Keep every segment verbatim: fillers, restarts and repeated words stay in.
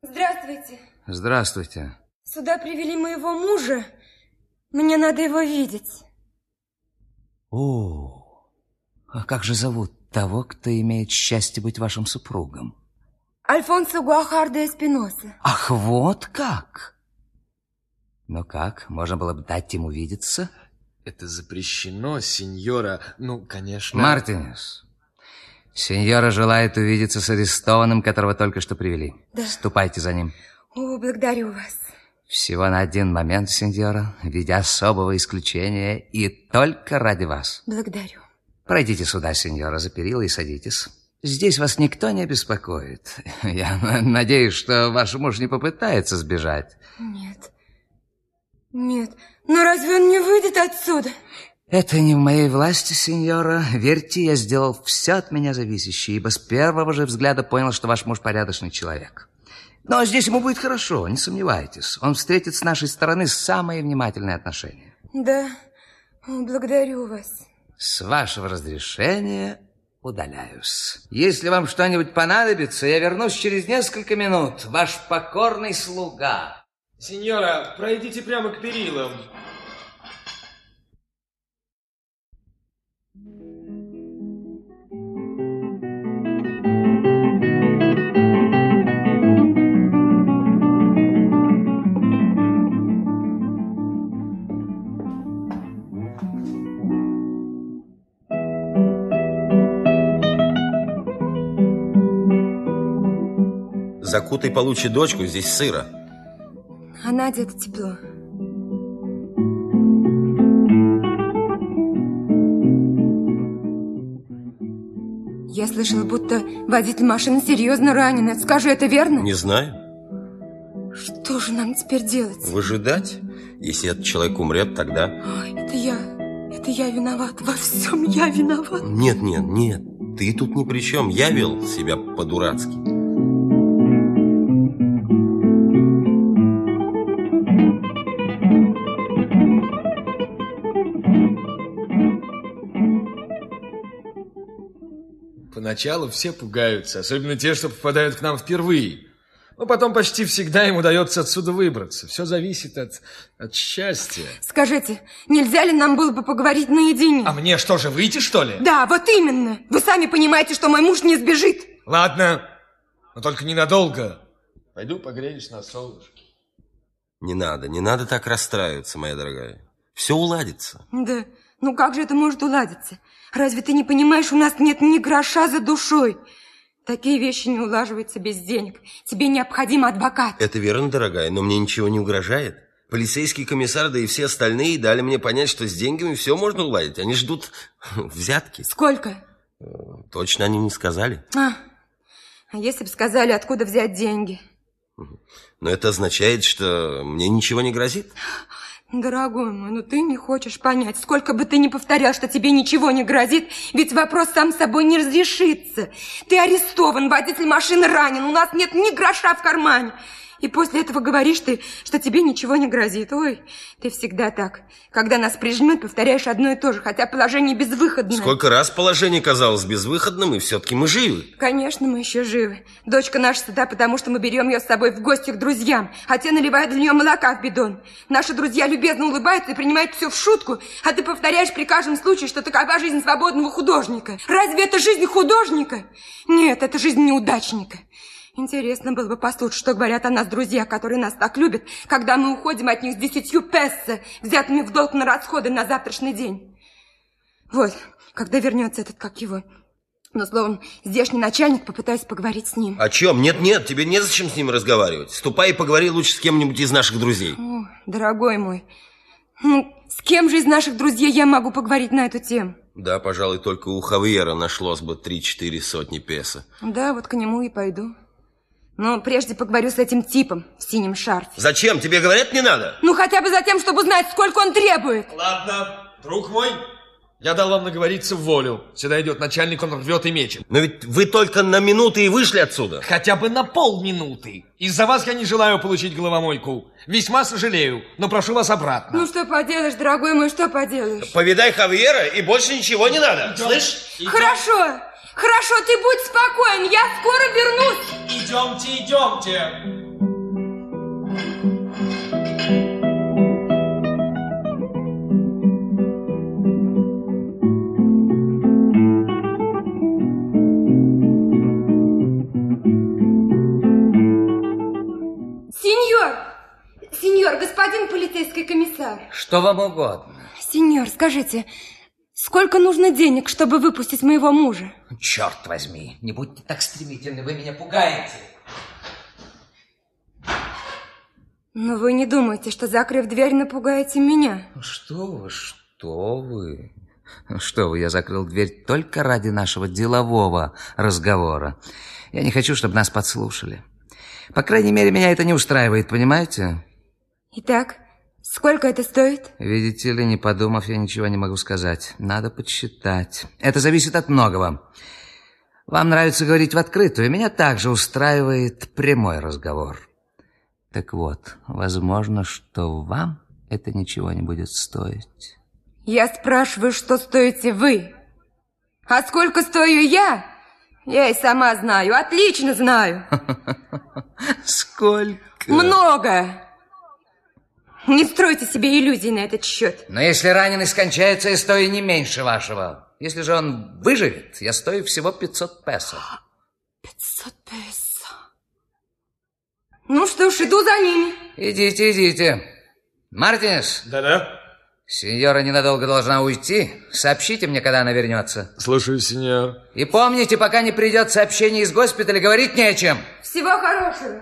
Здравствуйте. Здравствуйте. Сюда привели моего мужа. Мне надо его видеть. О, а как же зовут того, кто имеет счастье быть вашим супругом? Альфонсо Гуахар де Эспиноса. Ах, вот как! Ну как, можно было бы дать ему видеться? Это запрещено, сеньора. Ну, конечно... Мартинес, сеньора желает увидеться с арестованным, которого только что привели. Да. Ступайте за ним. О, благодарю вас. Всего на один момент, сеньора, в виде особого исключения и только ради вас. Благодарю. Пройдите сюда, сеньора, за перила и садитесь. Здесь вас никто не беспокоит. Я надеюсь, что ваш муж не попытается сбежать. Нет. Нет. Но разве он не выйдет отсюда? Это не в моей власти, сеньора. Верьте, я сделал все от меня зависящее, ибо с первого же взгляда понял, что ваш муж порядочный человек. Но здесь ему будет хорошо, не сомневайтесь. Он встретит с нашей стороны самые внимательные отношения. Да, благодарю вас. С вашего разрешения удаляюсь. Если вам что-нибудь понадобится, я вернусь через несколько минут. Ваш покорный слуга. Сеньора, пройдите прямо к перилам. Закутай получше дочку, здесь сыро. Она одета тепло. Я слышала, будто водитель машины серьезно ранен. Скажи, это верно? Не знаю. Что же нам теперь делать? Выжидать? Если этот человек умрет, тогда... Это я. Это я виноват. Во всем я виноват. Нет, нет, нет. Ты тут ни при чем. Я вел себя по-дурацки. Поначалу все пугаются, особенно те, что попадают к нам впервые. Но потом почти всегда им удается отсюда выбраться. Все зависит от, от счастья. Скажите, нельзя ли нам было бы поговорить наедине? А мне что же, выйти, что ли? Да, вот именно. Вы сами понимаете, что мой муж не сбежит. Ладно, но только ненадолго. Пойду погреюсь на солнышке. Не надо, не надо так расстраиваться, моя дорогая. Все уладится. Да, ну как же это может уладиться? Разве ты не понимаешь, у нас нет ни гроша за душой? Такие вещи не улаживаются без денег. Тебе необходим адвокат. Это верно, дорогая, но мне ничего не угрожает. Полицейский комиссар, да и все остальные дали мне понять, что с деньгами все можно уладить. Они ждут взятки. Сколько? Точно они не сказали. А, а если бы сказали, откуда взять деньги? Но это означает, что мне ничего не грозит. Дорогой мой, ну ты не хочешь понять. Сколько бы ты ни повторял, что тебе ничего не грозит, ведь вопрос сам собой не разрешится. Ты арестован, водитель машины ранен, у нас нет ни гроша в кармане. И после этого говоришь ты, что тебе ничего не грозит. Ой, ты всегда так. Когда нас прижмет, повторяешь одно и то же, хотя положение безвыходное. Сколько раз положение казалось безвыходным, и все-таки мы живы. Конечно, мы еще живы. Дочка наша сюда, потому что мы берем ее с собой в гости к друзьям, а те наливают для нее молока в бидон. Наши друзья любезно улыбаются и принимают все в шутку, а ты повторяешь при каждом случае, что такова жизнь свободного художника. Разве это жизнь художника? Нет, это жизнь неудачника. Интересно было бы послушать, что говорят о нас друзья, которые нас так любят, когда мы уходим от них с десятью пессо, взятыми в долг на расходы на завтрашний день. Вот, когда вернется этот, как его... Но, словом, здешний начальник, попытаюсь поговорить с ним. О чем? Нет-нет, тебе незачем с ним разговаривать. Ступай и поговори лучше с кем-нибудь из наших друзей. О, дорогой мой, ну, с кем же из наших друзей я могу поговорить на эту тему? Да, пожалуй, только у Хавьера нашлось бы три-четыре сотни песо. Да, вот к нему и пойду. Но прежде поговорю с этим типом в синем шарфе. Зачем? Тебе говорят, не надо? Ну, хотя бы за тем, чтобы узнать, сколько он требует. Ладно, друг мой, я дал вам наговориться в волю. Сюда идет начальник, он рвет и мечет. Но ведь вы только на минуту и вышли отсюда. Хотя бы на полминуты. Из-за вас я не желаю получить головомойку. Весьма сожалею, но прошу вас обратно. Ну, что поделаешь, дорогой мой, что поделаешь? Повидай Хавьера, и больше ничего не надо. Идем. Слышь? Идем. Хорошо. Хорошо, ты будь спокоен, я скоро вернусь. Идемте, идемте. Сеньор! Сеньор, господин полицейский комиссар. Что вам угодно? Сеньор, скажите, сколько нужно денег, чтобы выпустить моего мужа? Черт возьми, не будьте так стремительны, вы меня пугаете. Но вы не думаете, что, закрыв дверь, напугаете меня? Что вы, что вы? Что вы, я закрыл дверь только ради нашего делового разговора. Я не хочу, чтобы нас подслушали. По крайней мере, меня это не устраивает, понимаете? Итак, сколько это стоит? Видите ли, не подумав, я ничего не могу сказать. Надо подсчитать. Это зависит от многого. Вам нравится говорить в открытую, меня также устраивает прямой разговор. Так вот, возможно, что вам это ничего не будет стоить. Я спрашиваю, что стоите вы. А сколько стою я? Я и сама знаю, отлично знаю. Сколько? Много. Не стройте себе иллюзий на этот счет. Но если раненый скончается, я стою не меньше вашего. Если же он выживет, я стою всего пятьсот песо. Пятьсот песо. Ну что ж, иду за ними. Идите, идите. Мартинес. Да-да. Сеньора ненадолго должна уйти. Сообщите мне, когда она вернется. Слушаю, сеньор. И помните, пока не придет сообщение из госпиталя, говорить не о чем. Всего хорошего.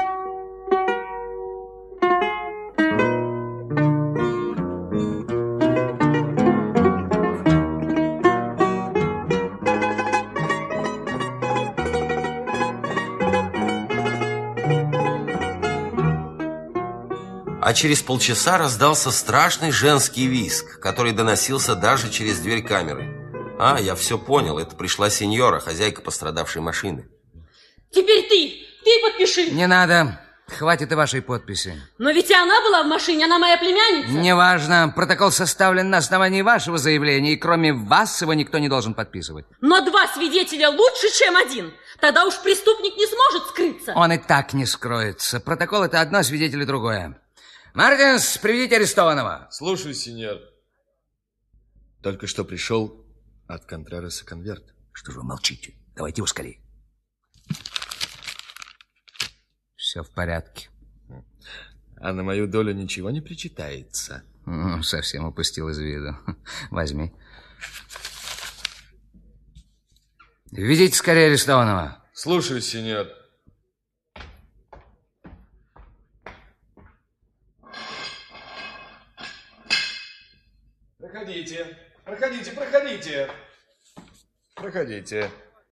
А через полчаса раздался страшный женский визг, который доносился даже через дверь камеры. А, я все понял, это пришла сеньора, хозяйка пострадавшей машины. Теперь ты, ты подпиши. Не надо, хватит и вашей подписи. Но ведь и она была в машине, она моя племянница. Неважно, протокол составлен на основании вашего заявления, и кроме вас его никто не должен подписывать. Но два свидетеля лучше, чем один. Тогда уж преступник не сможет скрыться. Он и так не скроется. Протокол — это одно, свидетели — другое. Мартинс, приведите арестованного. Слушаю, сеньор. Только что пришел от Контререса конверт. Что же вы молчите? Давайте ускорей. Все в порядке. А на мою долю ничего не причитается. Ну, совсем упустил из виду. Возьми. Введите скорее арестованного. Слушаю, сеньор. Проходите, проходите, проходите. Проходите.